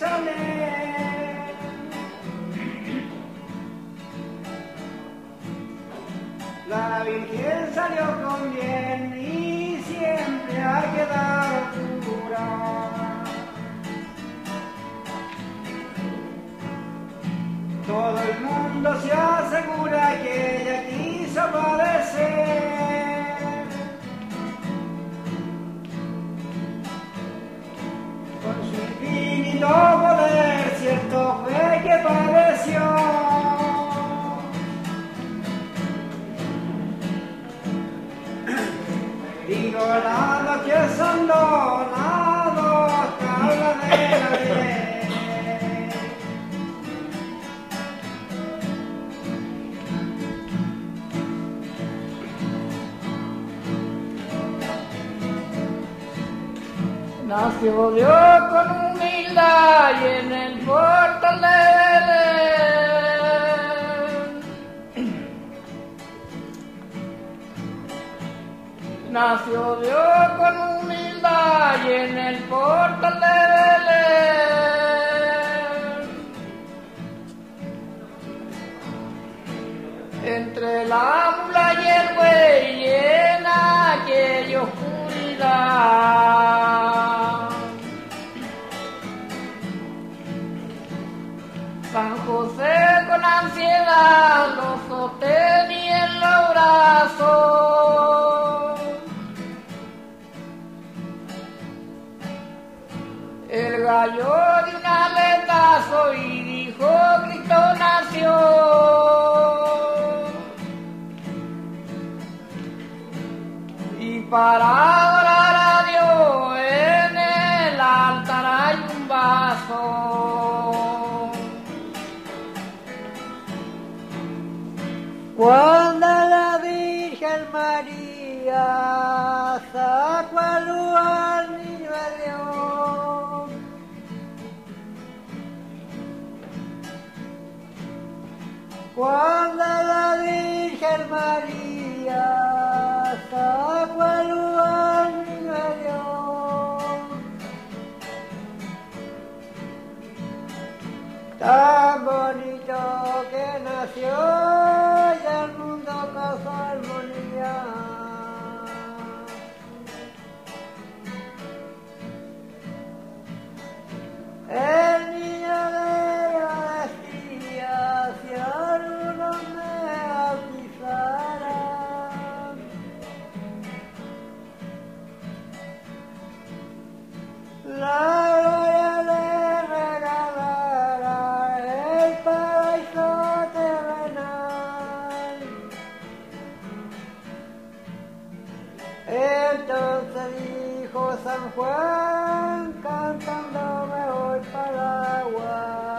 Jerusalén. La Virgen salió con bien y siempre ha quedado pura. Todo el mundo se asegura que ella quiso padecer. Con su infinito poder, cierto fue que padeció. Ignorando que son donados, habla de la ley. Nació Dios con humildad y en el portal de Belén. Nació Dios con humildad y en el portal de Belén. Entre la mula y el buey y en aquella oscuridad, San José con ansiedad lo sostenía en los brazos. El gallo dio un aletazo y dijo: Cristo nació. Y para adorar a Dios en el altar hay un vaso. Cuando la Virgen María sacó a luz al niño Dios, cuando la Virgen María sacó a luz al niño Dios, tan bonito que nació y el mundo causó armonía. El niño de ella decía: si alguno me bautizara, la gloria le regalará el paraíso terrenal. Entonces dijo San Juan, cantando me voy para el agua.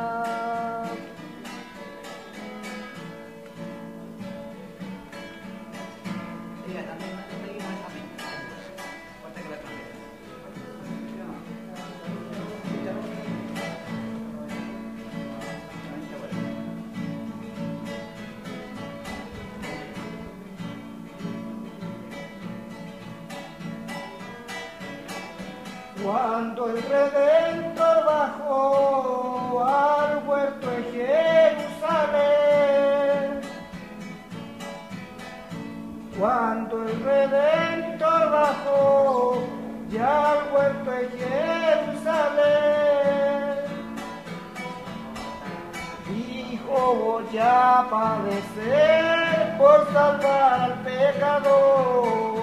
Cuando el Redentor bajó al huerto de Jerusalén, cuando el Redentor bajó ya al huerto de Jerusalén, dijo: voy a padecer por salvar al pecador.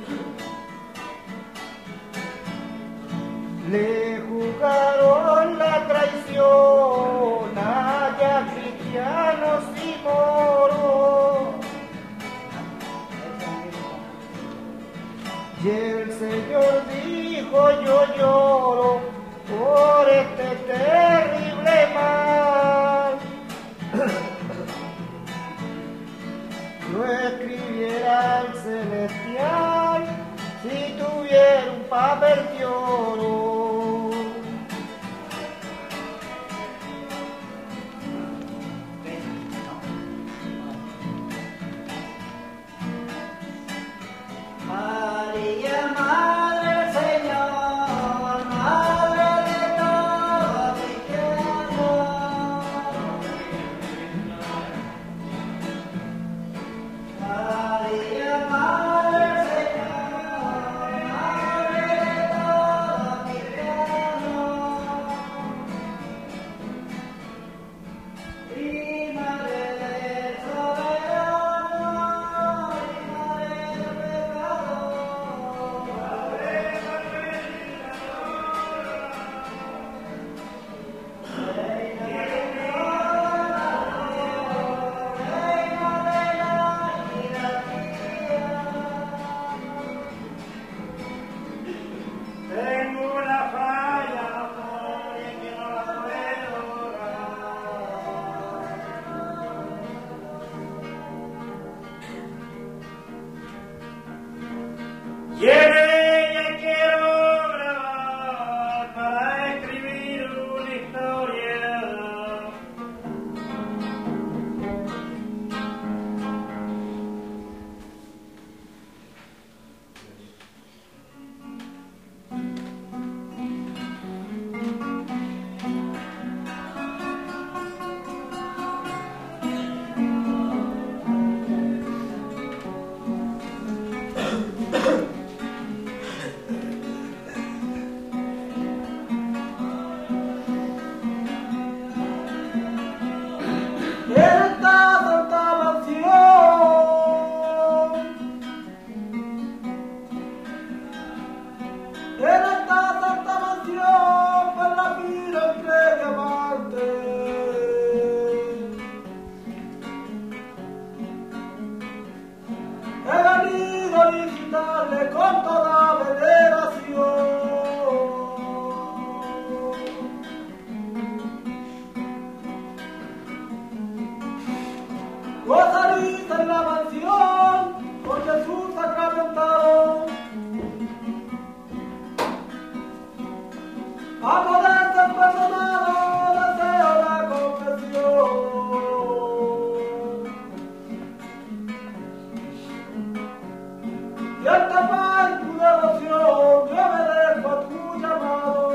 Le jugaron la traición a cristianos y moros, y el Señor dijo: yo lloro por este terrible mal. Lo escribiera el celestial si tuviera un papel de oro. María, Madre del Señor, Madre de todos y que en la mansión con Jesús sacramentado. A poder ser perdonado, deseo la confesión. Y esta paz tu devoción, yo me dejo a tu llamado.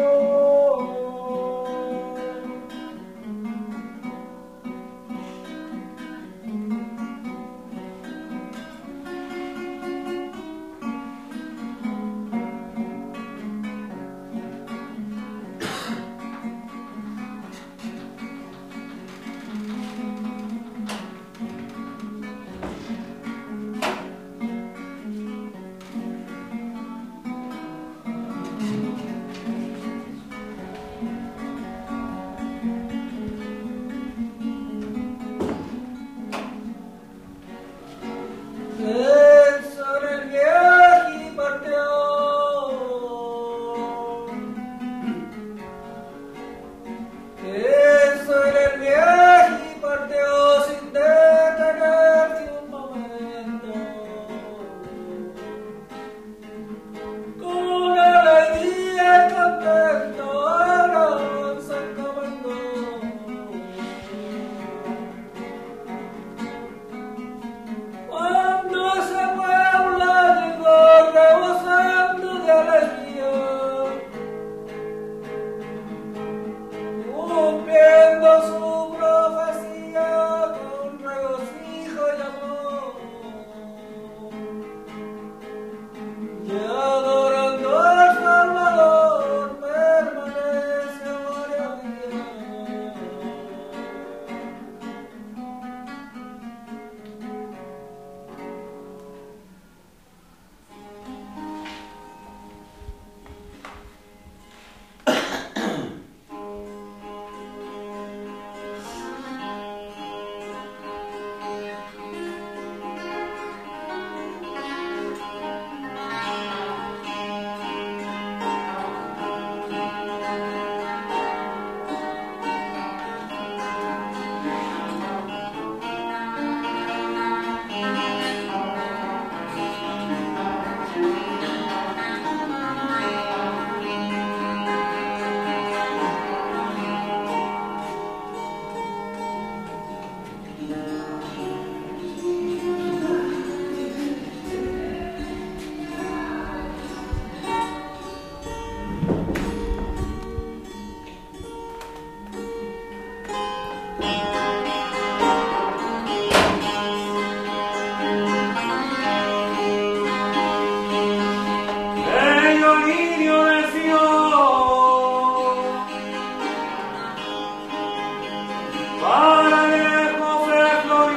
Para lejos de Florida.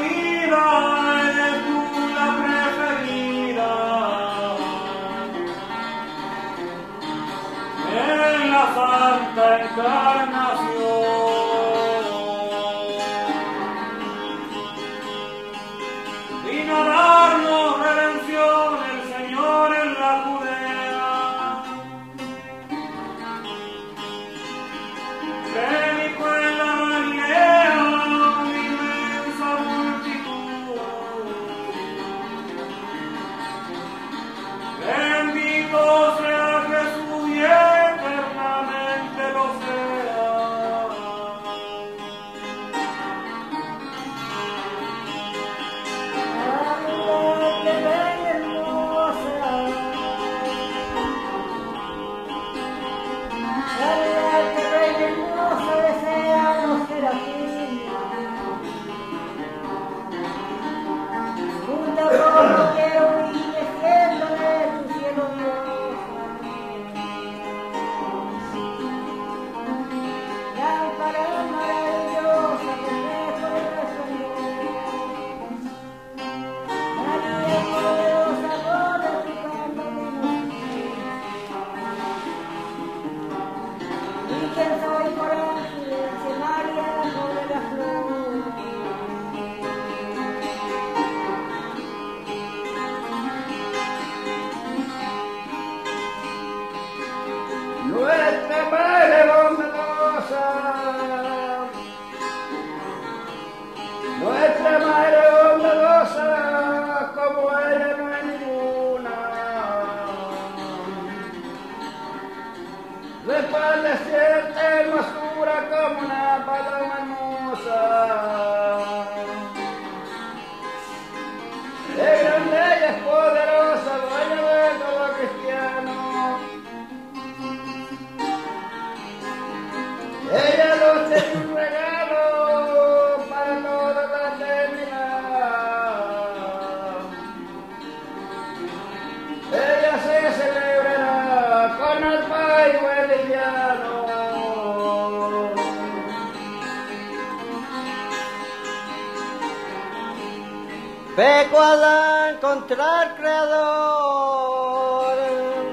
Peco a encontrar creador.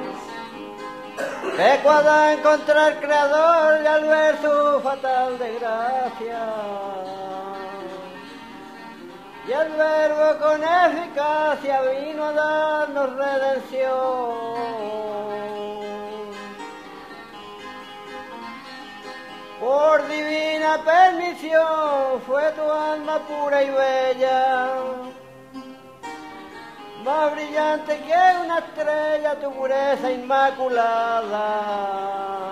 Peco a encontrar creador y al ver su fatal desgracia. Y el verbo con eficacia vino a darnos redención. Por divina permisión fue tu alma pura y bella, más brillante que una estrella tu pureza inmaculada.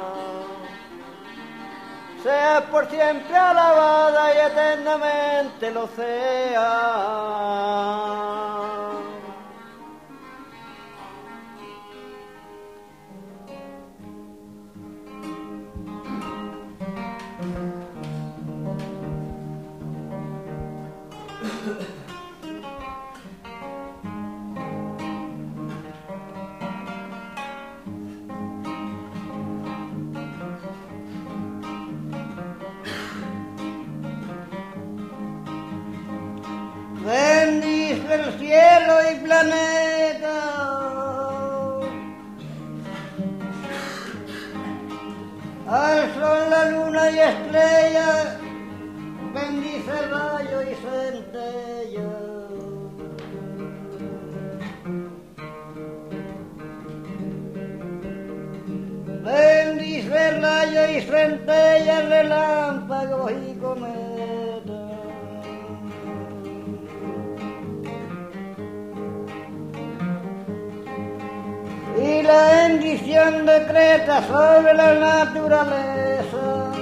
Seas por siempre alabada y eternamente lo sea. Bendice el cielo y planeta, al sol, la luna y estrella, bendice rayo y centella. Bendice rayo y centella, relámpagos y cometas. Y la bendición decreta sobre la naturaleza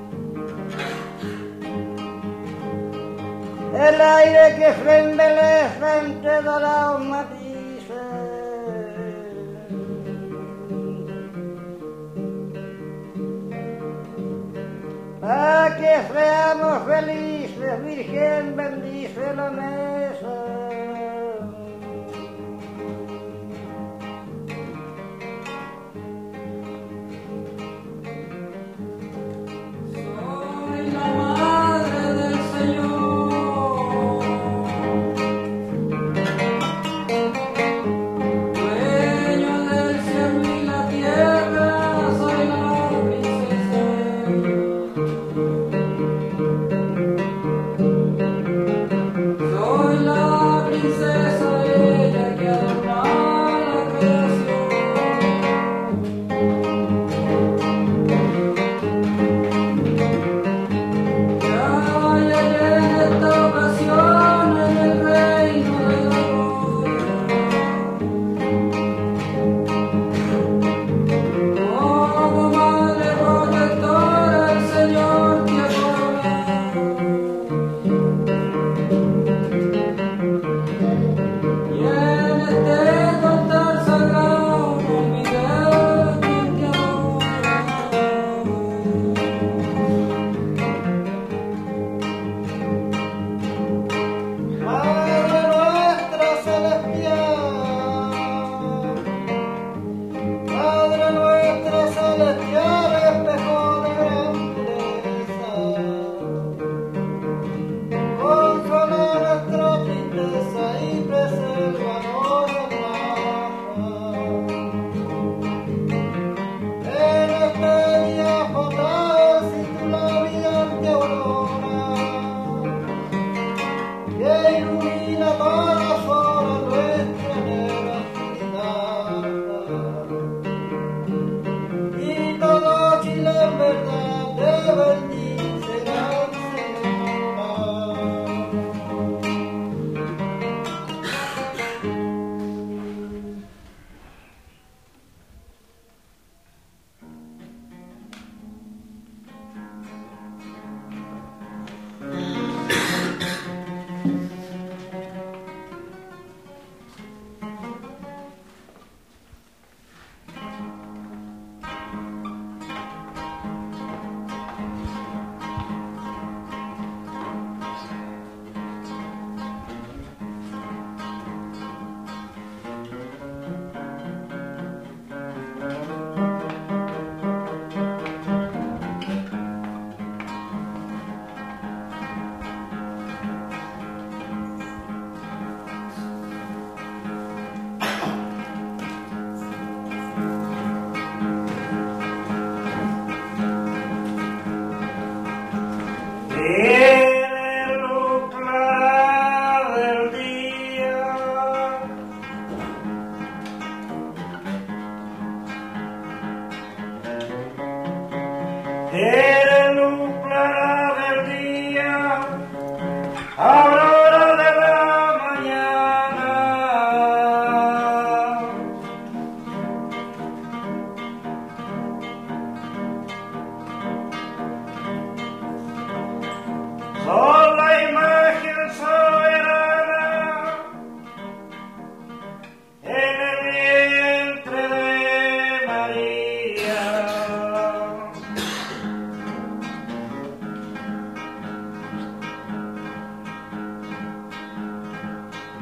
el aire que se embeleza entre dorados matices, para que seamos felices, Virgen, bendice la mesa. Soy la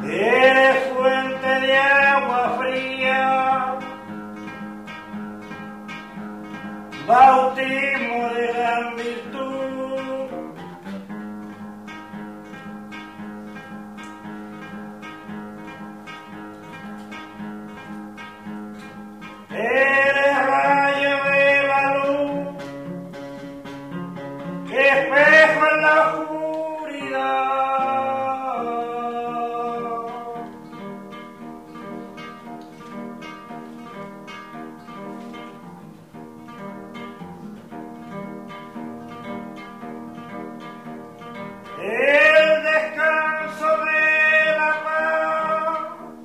Eres fuente de agua fría, bautismo de gran virtud. Eres rayo de la luz, espejo en la oscuridad. El descanso de la paz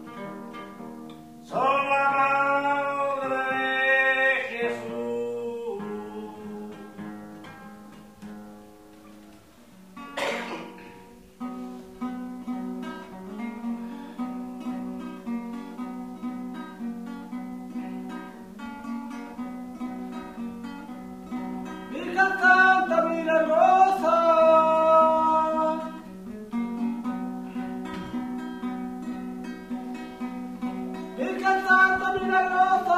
son la madre de Jesús. Virgen Santa Milagrosa, Virgen Santa Milagrosa,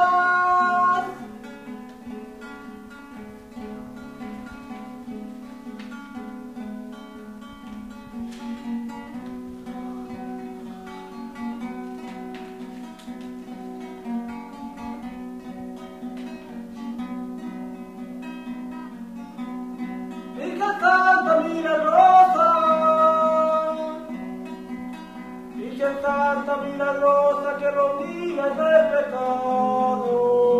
Virgen Santa Milagrosa, Virgen Santa Milagrosa que nos libras del pecado.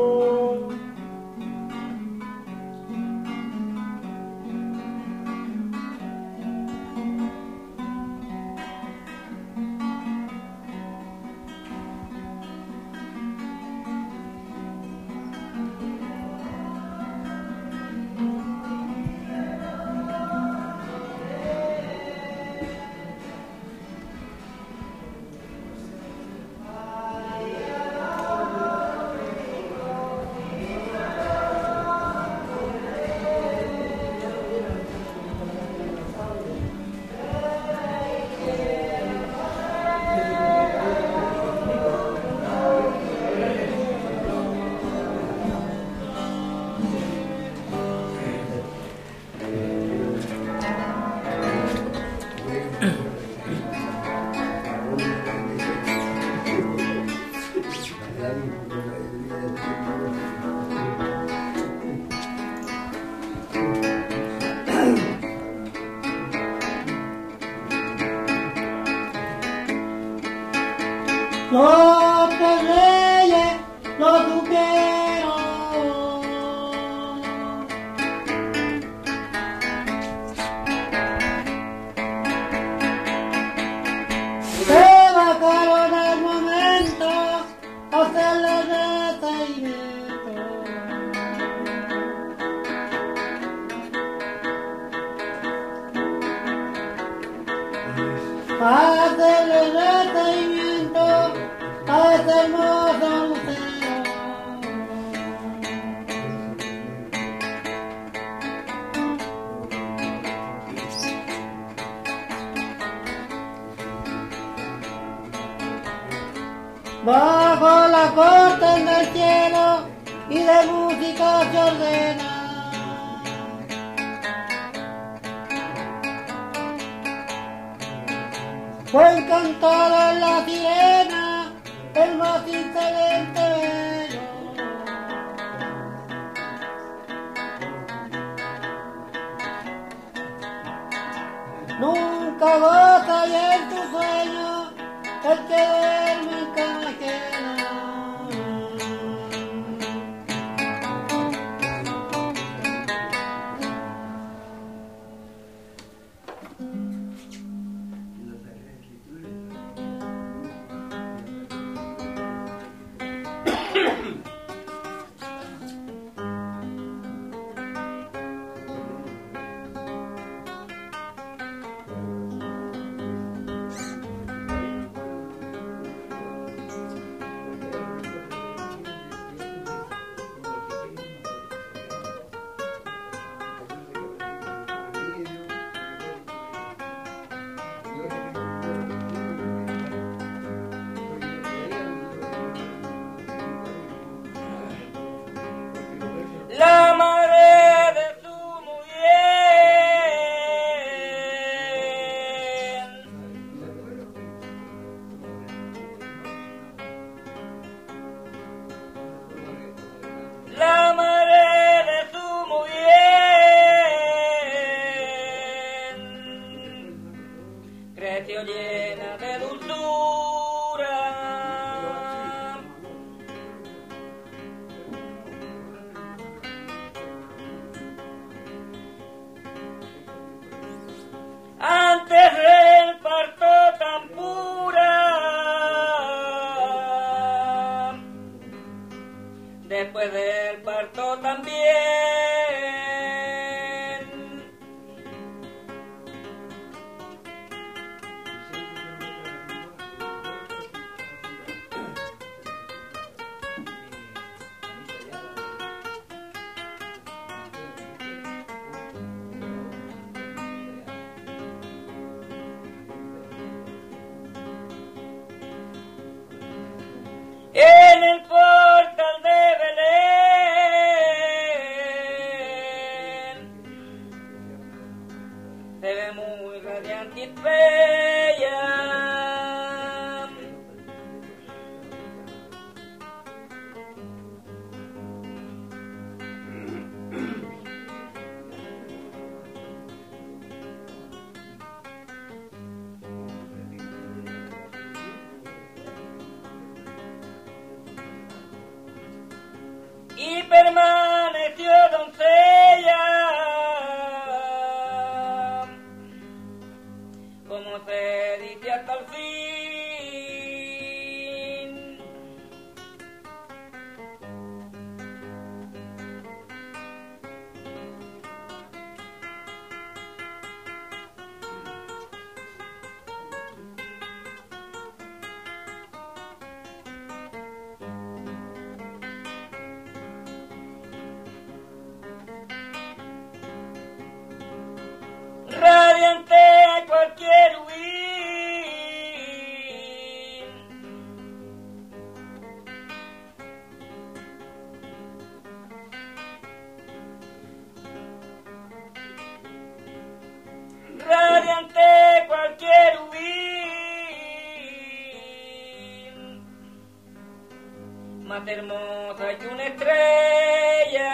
Los tres reyes lo supieron. Se bajaron al momento a hacerle recibimiento. Hacerle recibimiento a este hermoso lucero. Bajo la corte del cielo y de música se ordena. Fue encantado en la sirena, el más insolente bello. Nunca goza y en tu sueño el que duerme en cama ajena. llena de dulzura. Antes del parto tan pura, después del parto también. En el portal de Belén se ve muy radiante y bella. Y permaneció doncella, como se dice hasta el fin. Radiante a cualquier huir, radiante cualquier huir, más hermosa que una estrella.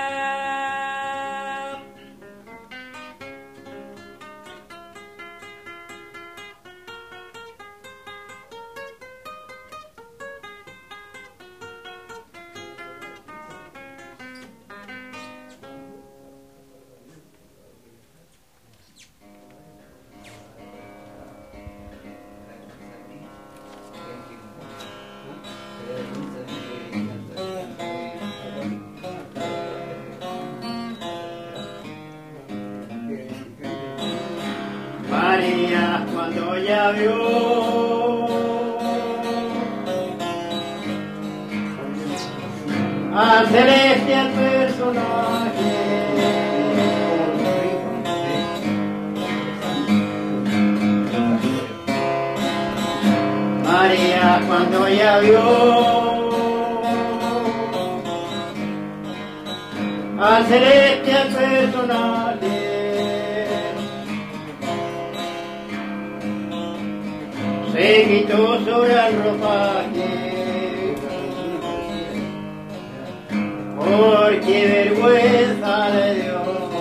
María cuando ya vio al celestial personaje, María cuando ya vio al celestial personaje, se quitó sobre el ropaje, porque vergüenza le dio.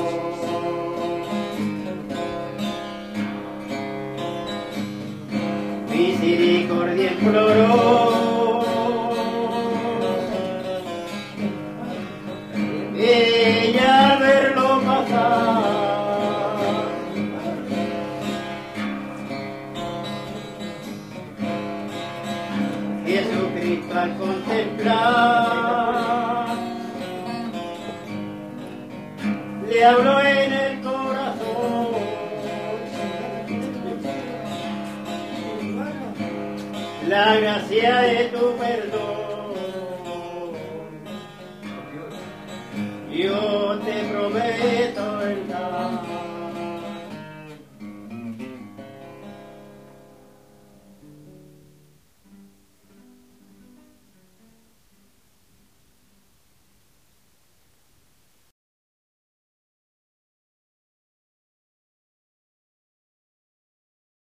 Misericordia imploró, ella al verlo pasar, Jesucristo al contemplar le habló en el corazón, la gracia de tu perdón. Yo te prometo